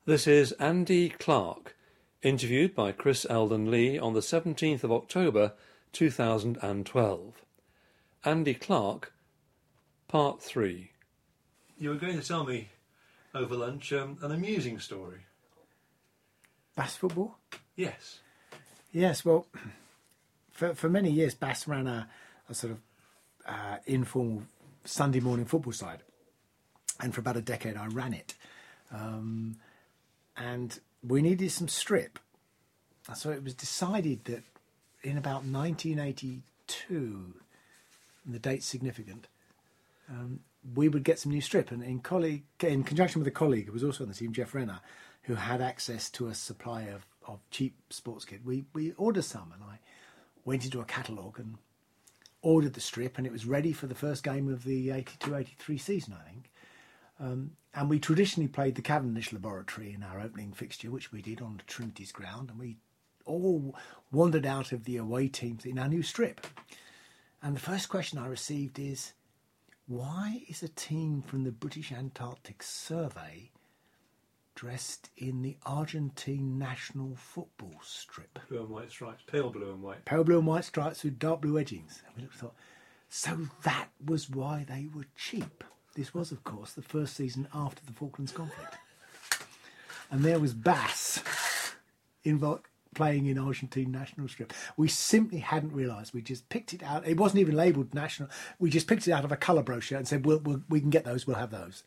This is Andy Clark, interviewed by Chris Eldon Lee on the 17th of October 2012. Andy Clark, Part 3. You were going to tell me over lunch an amusing story. Bass football? Yes. Yes, well, for many years Bass ran a sort of informal Sunday morning football side. And for about a decade I ran it. And we needed some strip. So it was decided that in about 1982, and the date's significant, we would get some new strip. And in conjunction with a colleague who was also on the team, Jeff Renner, who had access to a supply of cheap sports kit, we ordered some. And I went into a catalogue and ordered the strip, and it was ready for the first game of the 82-83 season, I think. And we traditionally played the Cavendish Laboratory in our opening fixture, which we did on Trinity's ground, and we all wandered out of the away teams in our new strip. And the first question I received is, why is a team from the British Antarctic Survey dressed in the Argentine national football strip? Blue and white stripes, pale blue and white. Pale blue and white stripes with dark blue edgings. And we looked and thought, so that was why they were cheap. This was, of course, the first season after the Falklands conflict. And there was Bass playing in Argentine national strip. We simply hadn't realised. We just picked it out. It wasn't even labelled national. We just picked it out of a colour brochure and said, we can get those, we'll have those.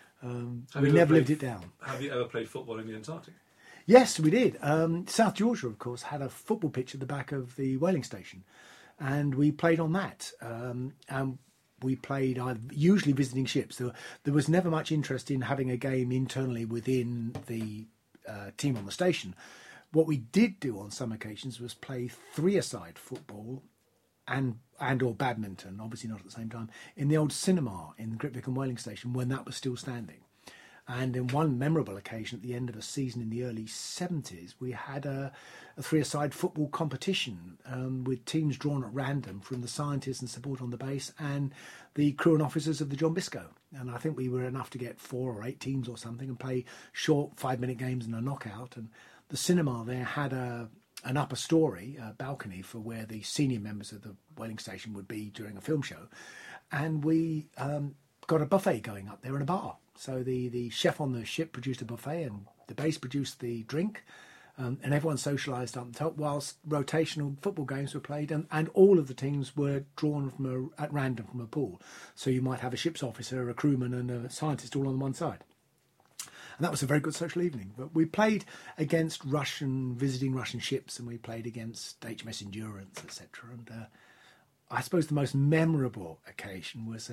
We never lived it down. Have you ever played football in the Antarctic? Yes, we did. South Georgia, of course, had a football pitch at the back of the whaling station. And we played on that. And we played usually visiting ships. There was never much interest in having a game internally within the team on the station. What we did do on some occasions was play three-a-side football and or badminton, obviously not at the same time, in the old cinema in the Grytviken whaling station when that was still standing. And in one memorable occasion at the end of a season in the early 70s, we had a three-a-side football competition with teams drawn at random from the scientists and support on the base and the crew and officers of the John Biscoe. And I think we were enough to get 4 or 8 teams or something and play short 5-minute games and a knockout. And the cinema there had an upper story, a balcony for where the senior members of the whaling station would be during a film show. And we got a buffet going up there and a bar. So the chef on the ship produced a buffet and the base produced the drink, and everyone socialised up the top whilst rotational football games were played, and all of the teams were drawn at random from a pool. So you might have a ship's officer, a crewman and a scientist all on one side. And that was a very good social evening. But we played against visiting Russian ships, and we played against HMS Endurance, etc. And I suppose the most memorable occasion was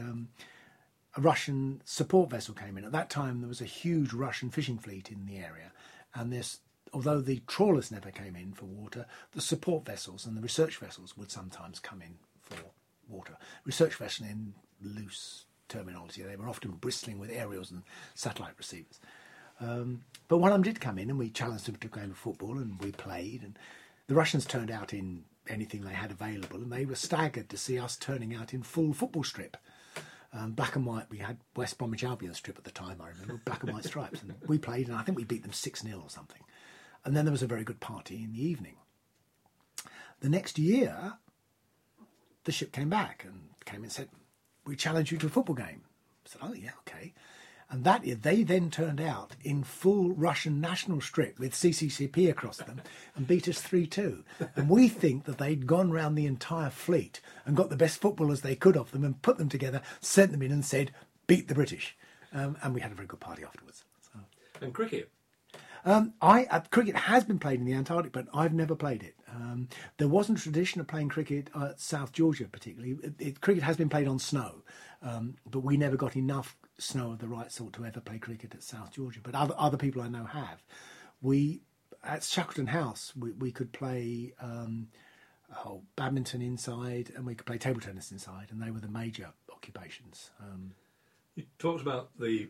a Russian support vessel came in. At that time, there was a huge Russian fishing fleet in the area. And although the trawlers never came in for water, the support vessels and the research vessels would sometimes come in for water. Research vessel in loose terminology. They were often bristling with aerials and satellite receivers. But one of them did come in, and we challenged them to a game of football, and we played. And the Russians turned out in anything they had available, and they were staggered to see us turning out in full football strip. Black and white, we had West Bromwich Albion strip at the time, I remember, black and white stripes. And we played, and I think we beat them 6-0 or something. And then there was a very good party in the evening. The next year, the ship came back and said, we challenge you to a football game. I said, oh, yeah, okay. And that year, they then turned out in full Russian national strip with CCCP across them and beat us 3-2. And we think that they'd gone round the entire fleet and got the best footballers they could of them and put them together, sent them in and said, beat the British. And we had a very good party afterwards. So. And cricket? Cricket has been played in the Antarctic, but I've never played it. There wasn't a tradition of playing cricket at South Georgia particularly. Cricket has been played on snow, but we never got enough snow of the right sort to ever play cricket at South Georgia. But other people I know have. At Shackleton House, we could play badminton inside, and we could play table tennis inside, and they were the major occupations. You talked about the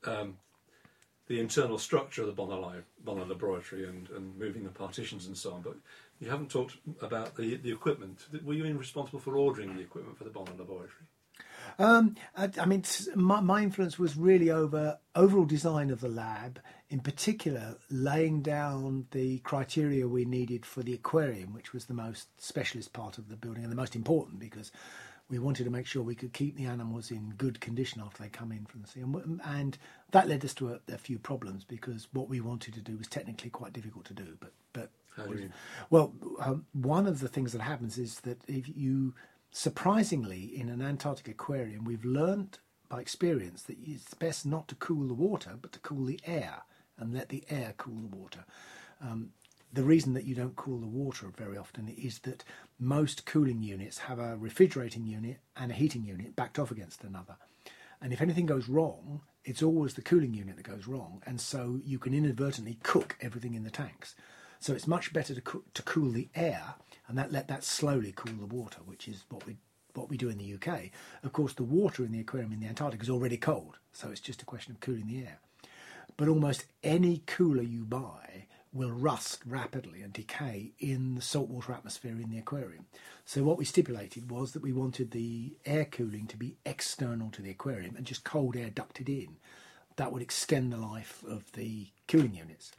internal structure of the Bonner Laboratory and moving the partitions and so on, but you haven't talked about the equipment. Were you responsible for ordering the equipment for the Bonner Laboratory? I mean, my influence was really over overall design of the lab, in particular, laying down the criteria we needed for the aquarium, which was the most specialist part of the building and the most important because we wanted to make sure we could keep the animals in good condition after they come in from the sea. And that led us to a few problems because what we wanted to do was technically quite difficult to do. But How do you mean? well, one of the things that happens is that if you, surprisingly, in an Antarctic aquarium, we've learned by experience that it's best not to cool the water, but to cool the air and let the air cool the water. The reason that you don't cool the water very often is that most cooling units have a refrigerating unit and a heating unit backed off against another. And if anything goes wrong, it's always the cooling unit that goes wrong. And so you can inadvertently cook everything in the tanks. So it's much better to cool the air and let that slowly cool the water, which is what we do in the UK. Of course, the water in the aquarium in the Antarctic is already cold, so it's just a question of cooling the air. But almost any cooler you buy will rust rapidly and decay in the saltwater atmosphere in the aquarium. So what we stipulated was that we wanted the air cooling to be external to the aquarium and just cold air ducted in. That would extend the life of the cooling units.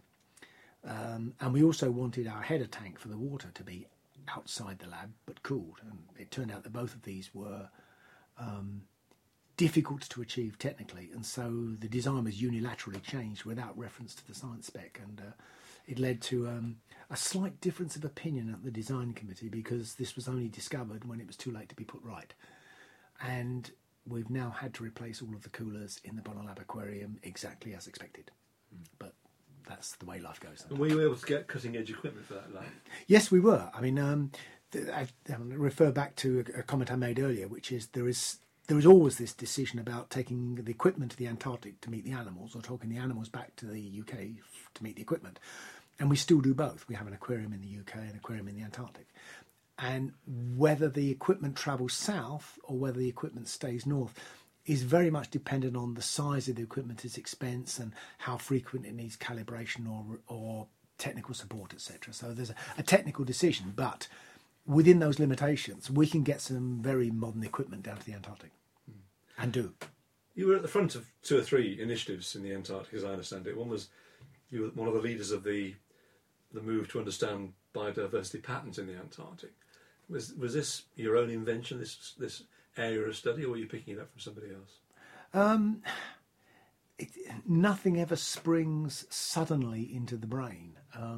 And we also wanted our header tank for the water to be outside the lab but cooled. And it turned out that both of these were difficult to achieve technically, and so the design was unilaterally changed without reference to the science spec, and it led to a slight difference of opinion at the design committee because this was only discovered when it was too late to be put right. And we've now had to replace all of the coolers in the Bonalab aquarium exactly as expected. But that's the way life goes. And were you able to get cutting-edge equipment for that lab? Yes, we were. I mean, I refer back to a comment I made earlier, which is there is always this decision about taking the equipment to the Antarctic to meet the animals or taking the animals back to the UK to meet the equipment. And we still do both. We have an aquarium in the UK and an aquarium in the Antarctic. And whether the equipment travels south or whether the equipment stays north is very much dependent on the size of the equipment, its expense, and how frequent it needs calibration or technical support, etc. So there's a technical decision, but within those limitations, we can get some very modern equipment down to the Antarctic, and do. You were at the front of 2 or 3 initiatives in the Antarctic, as I understand it. One was you were one of the leaders of the move to understand biodiversity patterns in the Antarctic. Was this your own invention, this area of study, or were you picking it up from somebody else? Nothing ever springs suddenly into the brain.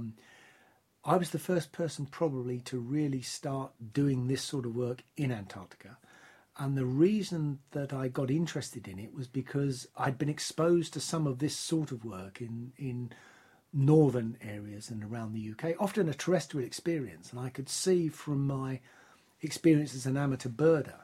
I was the first person probably to really start doing this sort of work in Antarctica. And the reason that I got interested in it was because I'd been exposed to some of this sort of work in northern areas and around the UK, often a terrestrial experience. And I could see from my experience as an amateur birder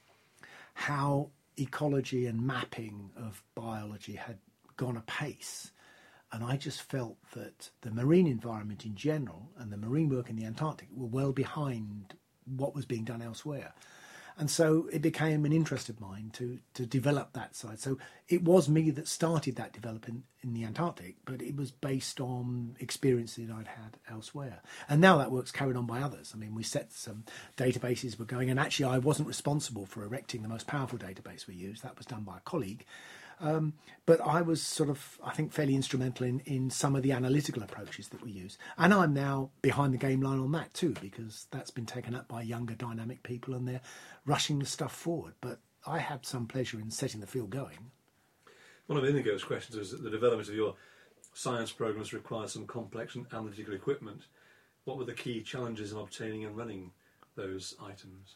how ecology and mapping of biology had gone apace. And I just felt that the marine environment in general and the marine work in the Antarctic were well behind what was being done elsewhere. And so it became an interest of mine to develop that side. So it was me that started that development in the Antarctic, but it was based on experiences I'd had elsewhere. And now that work's carried on by others. I mean, we set some databases were going, and actually I wasn't responsible for erecting the most powerful database we used. That was done by a colleague. But I was sort of, I think, fairly instrumental in some of the analytical approaches that we use. And I'm now behind the game line on that too, because that's been taken up by younger dynamic people and they're rushing the stuff forward. But I had some pleasure in setting the field going. One of Inigo's questions is that the development of your science programs requires some complex and analytical equipment. What were the key challenges in obtaining and running those items?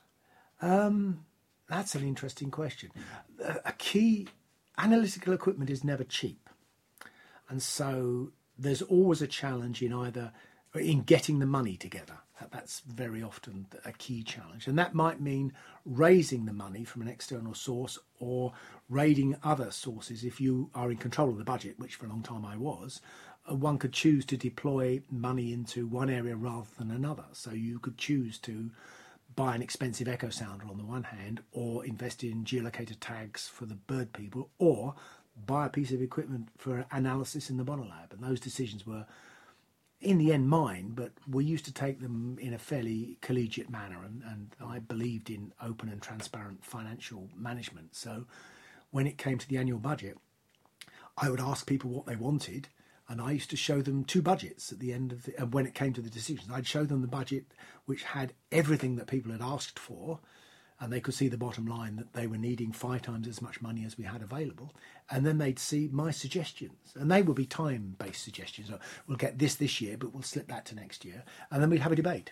That's an interesting question. A key... Analytical equipment is never cheap. And so there's always a challenge in getting the money together. That's very often a key challenge. And that might mean raising the money from an external source or raiding other sources. If you are in control of the budget, which for a long time I was, one could choose to deploy money into one area rather than another. So you could choose to buy an expensive echo sounder on the one hand, or invest in geolocator tags for the bird people, or buy a piece of equipment for analysis in the Bonalab. And those decisions were in the end mine, but we used to take them in a fairly collegiate manner, and I believed in open and transparent financial management. So when it came to the annual budget, I would ask people what they wanted, and I used to show them two budgets at the end of when it came to the decisions. I'd show them the budget which had everything that people had asked for, and they could see the bottom line that they were needing 5 times as much money as we had available. And then they'd see my suggestions, and they would be time-based suggestions. We'll get this year, but we'll slip that to next year. And then we'd have a debate.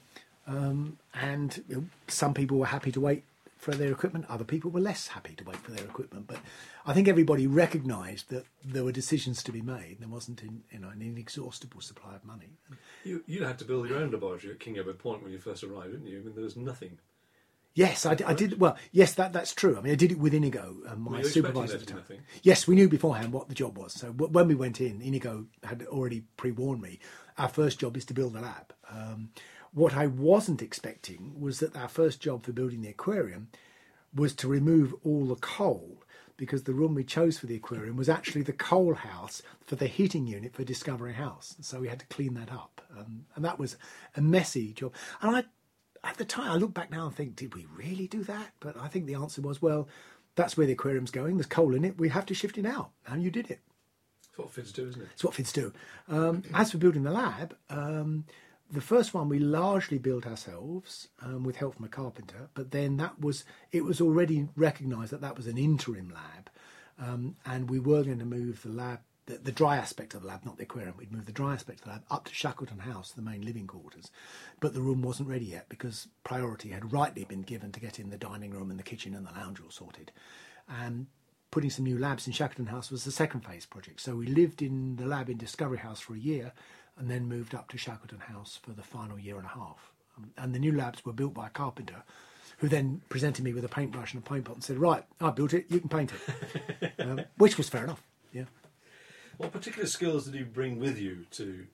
And some people were happy to wait for their equipment. Other people were less happy to wait for their equipment. But I think everybody recognised that there were decisions to be made. There wasn't an inexhaustible supply of money. You had to build your own laboratory at King Edward Point when you first arrived, didn't you? I mean, there was nothing. Yes, I did. Well, yes, that's true. I mean, I did it with Inigo, my supervisor at the time. Nothing? Yes, we knew beforehand what the job was. So when we went in, Inigo had already pre-warned me. Our first job is to build a lab. What I wasn't expecting was that our first job for building the aquarium was to remove all the coal, because the room we chose for the aquarium was actually the coal house for the heating unit for Discovery House. So we had to clean that up. And that was a messy job. And at the time, I look back now and think, did we really do that? But I think the answer was, well, that's where the aquarium's going. There's coal in it. We have to shift it out. And you did it. It's what FIDS do, isn't it? It's what FIDS do. As for building the lab, the first one we largely built ourselves with help from a carpenter. But then it was already recognised that was an interim lab. And we were going to move the lab, the dry aspect of the lab, not the aquarium. We'd move the dry aspect of the lab up to Shackleton House, the main living quarters. But the room wasn't ready yet because priority had rightly been given to getting the dining room and the kitchen and the lounge all sorted. And putting some new labs in Shackleton House was the second phase project. So we lived in the lab in Discovery House for a year and then moved up to Shackleton House for the final year and a half. And the new labs were built by a carpenter who then presented me with a paintbrush and a paint pot and said, right, I built it, you can paint it. Which was fair enough, yeah. What particular skills did you bring with you to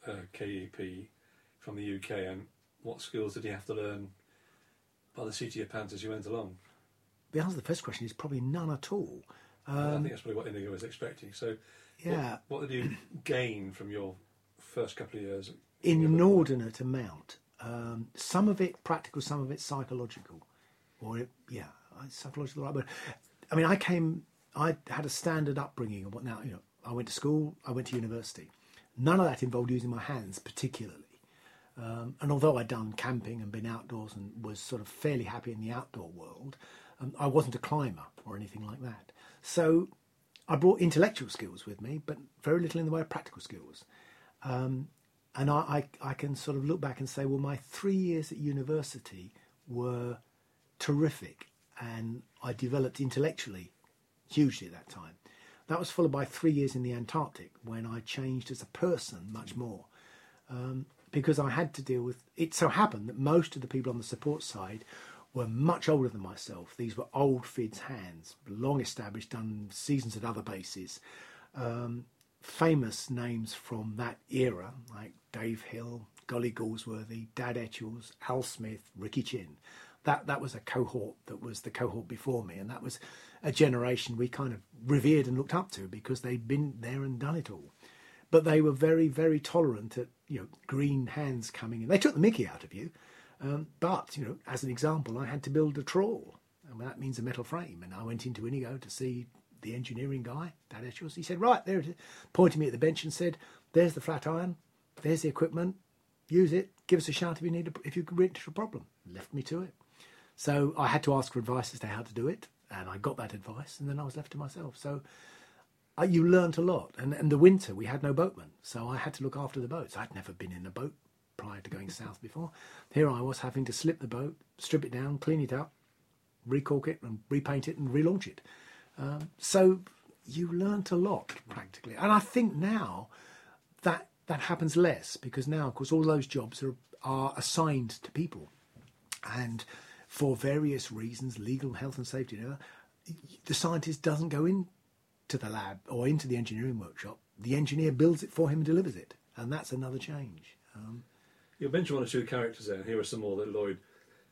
KEP from the UK, and what skills did you have to learn by the seat of your pants as you went along? The answer to the first question is probably none at all. I think that's probably what Inigo was expecting. So yeah. What did you gain from your first couple of years? Inordinate amount. Some of it practical, some of it psychological. Psychological. Right? But I mean, I had a standard upbringing of what now, I went to school, I went to university. None of that involved using my hands particularly. And although I'd done camping and been outdoors and was sort of fairly happy in the outdoor world, I wasn't a climber or anything like that. So I brought intellectual skills with me, but very little in the way of practical skills. And I can sort of look back and say, well, my 3 years at university were terrific, and I developed intellectually hugely at that time. That was followed by 3 years in the Antarctic, when I changed as a person much more, because I had to deal with it. So happened that most of the people on the support side were much older than myself. These were old FIDS hands, long established, done seasons at other bases. Famous names from that era, like Dave Hill, Golly Galsworthy, Dad Etchells, Al Smith, Ricky Chin. That was a cohort that was the cohort before me, and that was a generation we kind of revered and looked up to because they'd been there and done it all. But they were very, very tolerant at green hands coming in. They took the mickey out of you, but as an example, I had to build a trawl. And that means a metal frame, and I went into Inigo to see the engineering guy, Dad Etchells. He said, right, there it is, pointed me at the bench and said, there's the flat iron, there's the equipment, use it, give us a shout if you can reach a problem. Left me to it. So I had to ask for advice as to how to do it, and I got that advice, and then I was left to myself. So you learnt a lot. And the winter, we had no boatmen, so I had to look after the boats. I'd never been in a boat prior to going south before. Here I was having to slip the boat, strip it down, clean it up, recork it, and repaint it, and relaunch it. So you learnt a lot, practically. And I think now that happens less, because now, of course, all those jobs are assigned to people. And for various reasons, legal, health and safety, the scientist doesn't go into the lab or into the engineering workshop. The engineer builds it for him and delivers it. And that's another change. You'll mention one or two characters there, and here are some more that Lloyd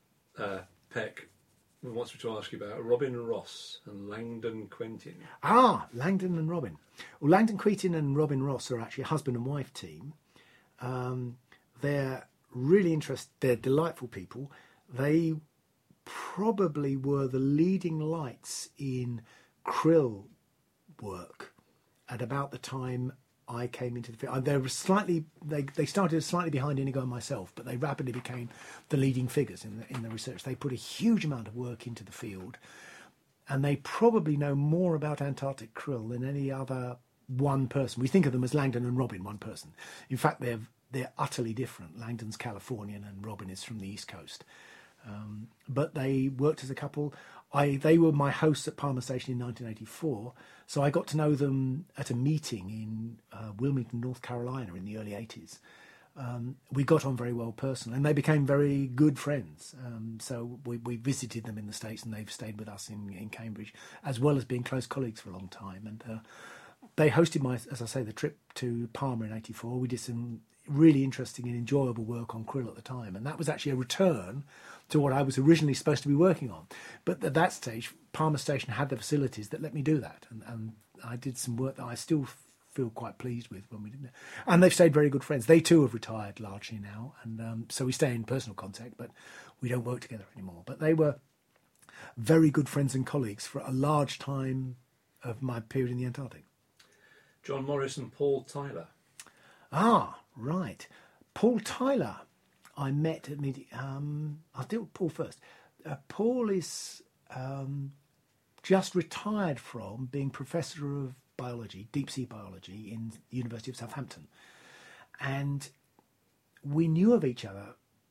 Peck wants me to ask you about. Robin Ross and Langdon Quentin. Langdon and Robin. Well, Langdon Quentin and Robin Ross are actually a husband and wife team. They're really they're delightful people. They probably were the leading lights in krill work at about the time I came into the field. They started slightly behind Inigo and myself, but they rapidly became the leading figures in the research. They put a huge amount of work into the field, and they probably know more about Antarctic krill than any other one person. We think of them as Langdon and Robin, one person. In fact, they're utterly different. Langdon's Californian and Robin is from the East Coast. But they worked as a couple. They were my hosts at Palmer Station in 1984, so I got to know them at a meeting in Wilmington, North Carolina in the early 80s. We got on very well personally, and they became very good friends. So we visited them in the States, and they've stayed with us in Cambridge, as well as being close colleagues for a long time. And they hosted the trip to Palmer in 84. We did some really interesting and enjoyable work on krill at the time, and that was actually a return to what I was originally supposed to be working on. But at that stage, Palmer Station had the facilities that let me do that, and I did some work that I still feel quite pleased with when we did that. And they've stayed very good friends. They too have retired largely now, and so we stay in personal contact, but we don't work together anymore. But they were very good friends and colleagues for a large time of my period in the Antarctic. John Morris and Paul Tyler. Ah, right. Paul Tyler, I met at I'll deal with Paul first. Paul is just retired from being Professor of Biology, Deep Sea Biology, in the University of Southampton. And we knew of each other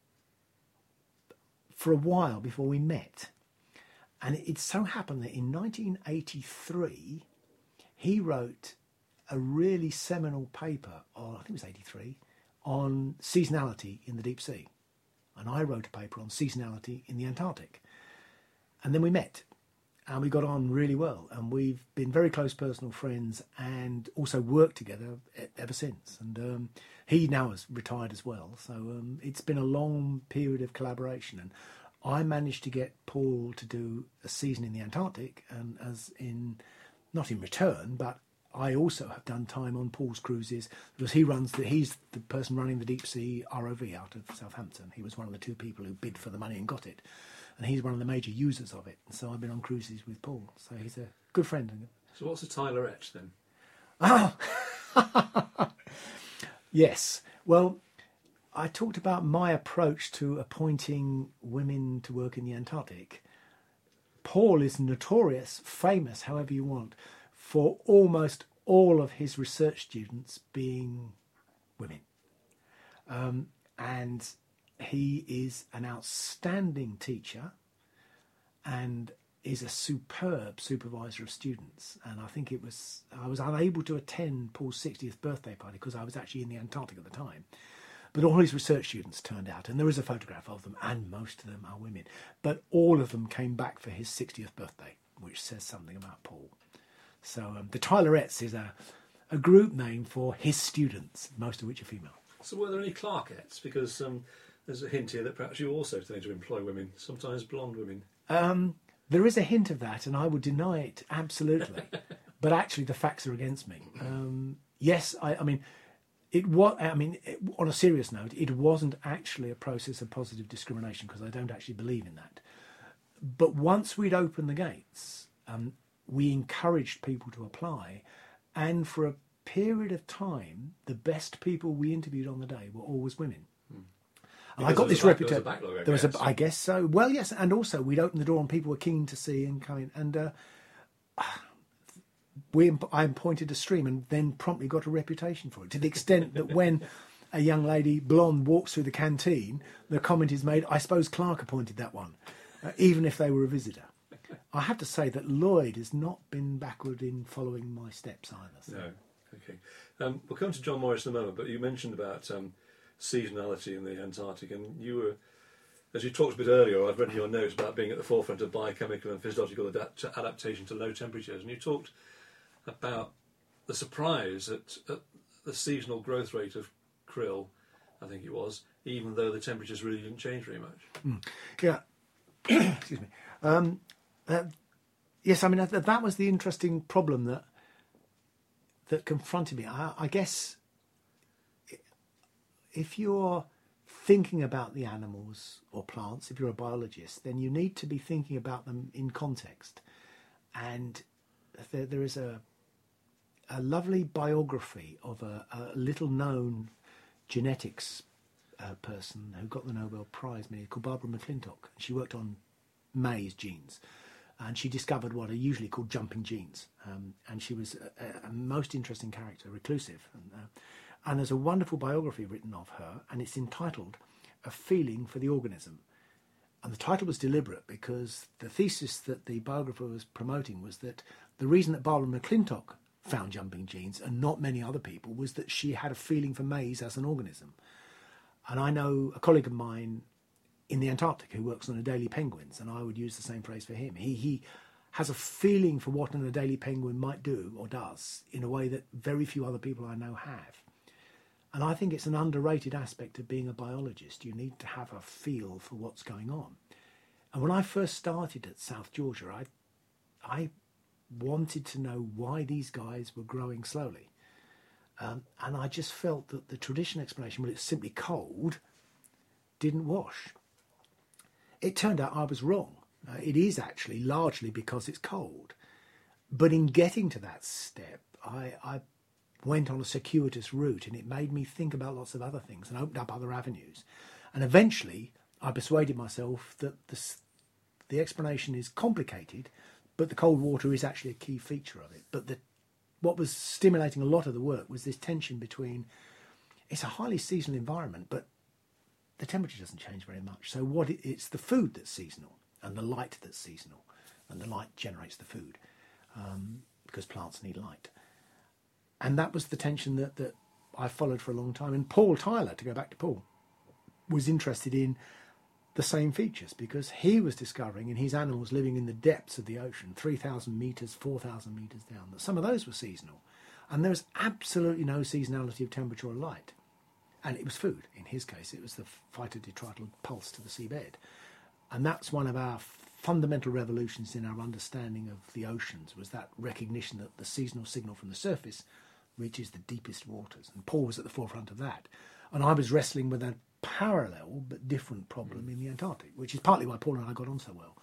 for a while before we met. And it so happened that in 1983, he wrote a really seminal paper, I think it was 83, on seasonality in the deep sea. And I wrote a paper on seasonality in the Antarctic. And then we met, and we got on really well. And we've been very close personal friends and also worked together ever since. And he now has retired as well. So it's been a long period of collaboration. And I managed to get Paul to do a season in the Antarctic, and not in return, but I also have done time on Paul's cruises because he's the person running the deep sea ROV out of Southampton. He was one of the two people who bid for the money and got it, and he's one of the major users of it. And so I've been on cruises with Paul. So he's a good friend. So what's a Tylerette then? Oh, yes. Well, I talked about my approach to appointing women to work in the Antarctic. Paul is notorious, famous, however you want, for almost all of his research students being women. And he is an outstanding teacher and is a superb supervisor of students. And I think I was unable to attend Paul's 60th birthday party because I was actually in the Antarctic at the time. But all his research students turned out, and there is a photograph of them, and most of them are women. But all of them came back for his 60th birthday, which says something about Paul. So the Tylerettes is a group name for his students, most of which are female. So were there any Clarkettes? Because there's a hint here that perhaps you also tend to employ women, sometimes blonde women. There is a hint of that, and I would deny it absolutely. But actually, the facts are against me. Yes, I mean, it was. I mean, on a serious note, it wasn't actually a process of positive discrimination because I don't actually believe in that. But once we'd opened the gates, we encouraged people to apply, and for a period of time, the best people we interviewed on the day were always women. And I got this reputation. There was I guess so. Well, yes, and also we'd opened the door and people were keen to see and come in. And I appointed a stream and then promptly got a reputation for it, to the extent that when a young lady, blonde, walks through the canteen, the comment is made, I suppose Clark appointed that one, even if they were a visitor. I have to say that Lloyd has not been backward in following my steps either. So. No, okay. We'll come to John Morris in a moment, but you mentioned about seasonality in the Antarctic, and you were, as you talked a bit earlier, I've read in your notes about being at the forefront of biochemical and physiological adaptation to low temperatures, and you talked about the surprise at the seasonal growth rate of krill, I think it was, even though the temperatures really didn't change very much. Yeah. Excuse me. Yes, I mean, that was the interesting problem that confronted me. I guess if you're thinking about the animals or plants, if you're a biologist, then you need to be thinking about them in context. And there is a lovely biography of a little-known genetics person who got the Nobel Prize called Barbara McClintock. She worked on maize genes, and she discovered what are usually called jumping genes. And she was a most interesting character, reclusive. And there's a wonderful biography written of her, and it's entitled A Feeling for the Organism. And the title was deliberate because the thesis that the biographer was promoting was that the reason that Barbara McClintock found jumping genes and not many other people was that she had a feeling for maize as an organism. And I know a colleague of mine in the Antarctic who works on Adelie penguins, and I would use the same phrase for him. He has a feeling for what an Adelie penguin might do or does in a way that very few other people I know have. And I think it's an underrated aspect of being a biologist. You need to have a feel for what's going on. And when I first started at South Georgia, I wanted to know why these guys were growing slowly. And I just felt that the traditional explanation, well, it's simply cold, didn't wash. It turned out I was wrong. It is actually largely because it's cold. But in getting to that step, I went on a circuitous route, and it made me think about lots of other things and opened up other avenues. And eventually I persuaded myself that the explanation is complicated, but the cold water is actually a key feature of it. But what was stimulating a lot of the work was this tension between, it's a highly seasonal environment, but the temperature doesn't change very much. So it's the food that's seasonal and the light that's seasonal, and the light generates the food because plants need light. And that was the tension that I followed for a long time. And Paul Tyler, to go back to Paul, was interested in the same features because he was discovering in his animals living in the depths of the ocean, 3,000 metres, 4,000 metres down, that some of those were seasonal. And there was absolutely no seasonality of temperature or light. And it was food. In his case, it was the phytodetrital pulse to the seabed. And that's one of our fundamental revolutions in our understanding of the oceans, was that recognition that the seasonal signal from the surface reaches the deepest waters. And Paul was at the forefront of that. And I was wrestling with a parallel but different problem in the Antarctic, which is partly why Paul and I got on so well.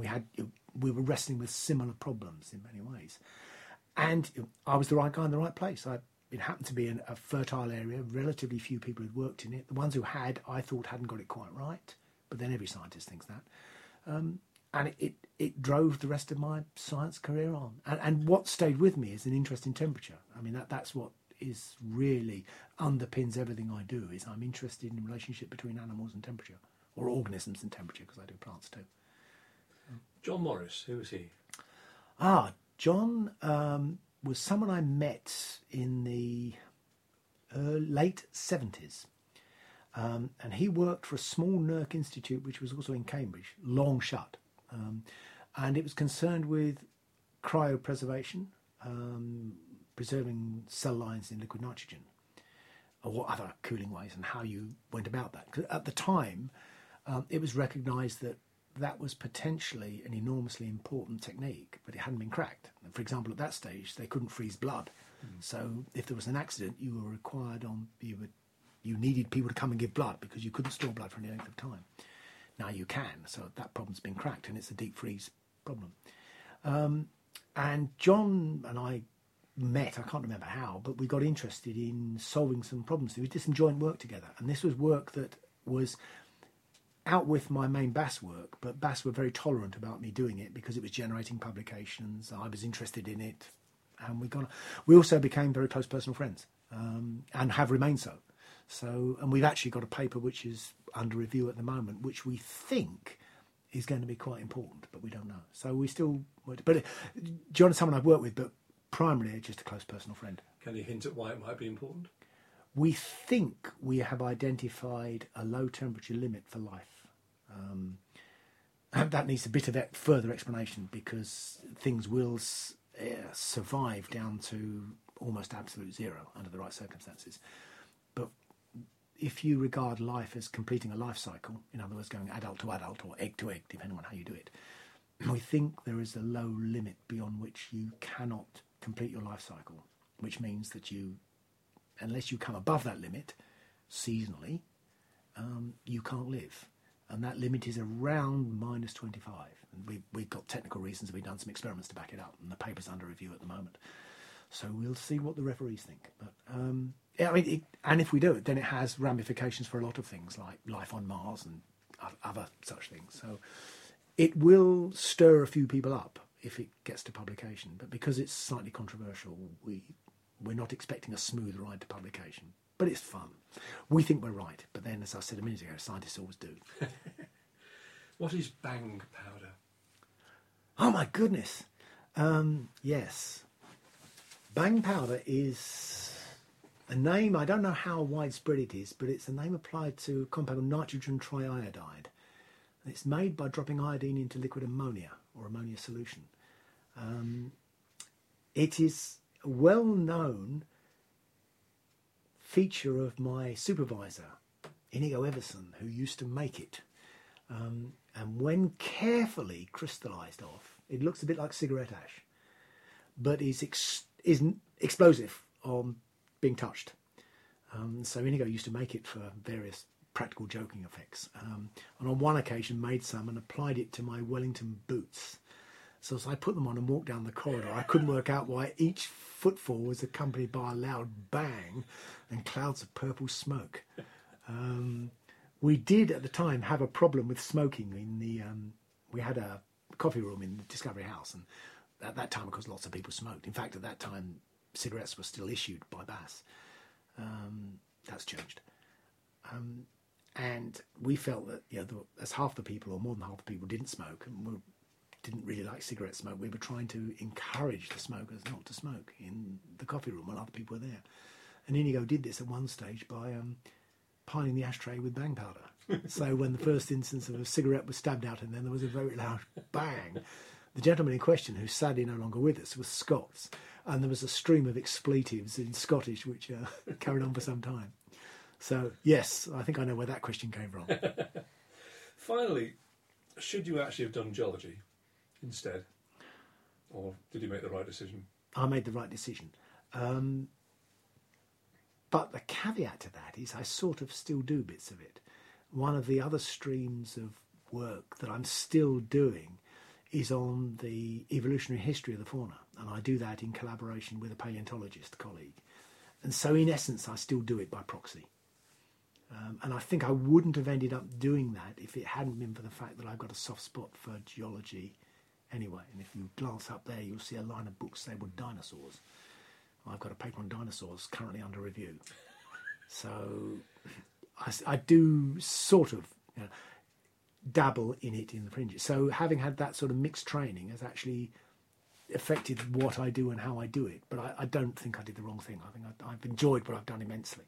We were wrestling with similar problems in many ways. And I was the right guy in the right place. It happened to be a fertile area, relatively few people had worked in it. The ones who had, I thought, hadn't got it quite right, but then every scientist thinks that. And it drove the rest of my science career on. And what stayed with me is an interest in temperature. I mean, that's what is really underpins everything I do, is I'm interested in the relationship between animals and temperature, or organisms and temperature, because I do plants too. John Morris, who was he? John was someone I met in the late 70s. And he worked for a small NERC institute, which was also in Cambridge, long shut. And it was concerned with cryopreservation, preserving cell lines in liquid nitrogen, or other cooling ways, and how you went about that. 'Cause at the time, it was recognised that was potentially an enormously important technique, but it hadn't been cracked. And for example, at that stage, they couldn't freeze blood. So if there was an accident, you were required you needed people to come and give blood because you couldn't store blood for any length of time. Now you can, so that problem's been cracked, and it's a deep freeze problem. And John and I met, I can't remember how, but we got interested in solving some problems. We did some joint work together, and this was work that was out with my main BAS work, but BAS were very tolerant about me doing it because it was generating publications. I was interested in it, and we also became very close personal friends, and have remained so. And we've actually got a paper which is under review at the moment, which we think is going to be quite important, but we don't know. So we still, but John is someone I've worked with, but primarily just a close personal friend. Can you hint at why it might be important? We think we have identified a low temperature limit for life. That needs a bit of further explanation, because things will survive down to almost absolute zero under the right circumstances. But if you regard life as completing a life cycle, in other words, going adult to adult or egg to egg, depending on how you do it, we think there is a low limit beyond which you cannot complete your life cycle, which means that unless you come above that limit, seasonally, you can't live. And that limit is around minus 25. And we've got technical reasons. We've done some experiments to back it up, and the paper's under review at the moment. So we'll see what the referees think. But yeah, I mean, and if we do it, then it has ramifications for a lot of things like life on Mars and other such things. So it will stir a few people up if it gets to publication. But because it's slightly controversial, we're not expecting a smooth ride to publication. But it's fun. We think we're right. But then, as I said a minute ago, scientists always do. What is bang powder? Oh, my goodness. Yes. Bang powder is a name, I don't know how widespread it is, but it's a name applied to a compound called nitrogen triiodide. It's made by dropping iodine into liquid ammonia or ammonia solution. It is a well-known feature of my supervisor, Inigo Everson, who used to make it. And when carefully crystallised off, it looks a bit like cigarette ash, but is explosive on being touched. So Inigo used to make it for various practical joking effects. And on one occasion made some and applied it to my Wellington boots. So as I put them on and walked down the corridor, I couldn't work out why each footfall was accompanied by a loud bang and clouds of purple smoke. We did at the time have a problem with smoking in the... we had a coffee room in the Discovery House, and at that time, of course, lots of people smoked. In fact, at that time, cigarettes were still issued by Bass. That's changed. And we felt that, as half the people, or more than half the people, didn't smoke and didn't really like cigarette smoke, we were trying to encourage the smokers not to smoke in the coffee room while other people were there. And Inigo did this at one stage by piling the ashtray with bang powder. So when the first instance of a cigarette was stabbed out and then there was a very loud bang, the gentleman in question, who's sadly no longer with us, was Scots, and there was a stream of expletives in Scottish which carried on for some time. So, yes, I think I know where that question came from. Finally, should you actually have done geology instead? Or did you make the right decision? I made the right decision. But the caveat to that is I sort of still do bits of it. One of the other streams of work that I'm still doing is on the evolutionary history of the fauna, and I do that in collaboration with a paleontologist colleague. And so in essence I still do it by proxy. And I think I wouldn't have ended up doing that if it hadn't been for the fact that I've got a soft spot for geology anyway. And if you glance up there, you'll see a line of books labelled dinosaurs. I've got a paper on dinosaurs currently under review. So I do sort of dabble in it in the fringes. So having had that sort of mixed training has actually affected what I do and how I do it. But I don't think I did the wrong thing. I think I've enjoyed what I've done immensely.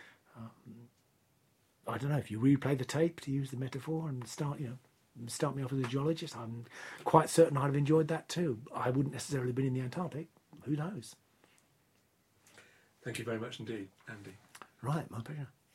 I don't know, if you replay the tape, to use the metaphor, and start me off as a geologist, I'm quite certain I'd have enjoyed that too. I wouldn't necessarily have been in the Antarctic. Who knows? Thank you very much indeed, Andy. Right, my pleasure.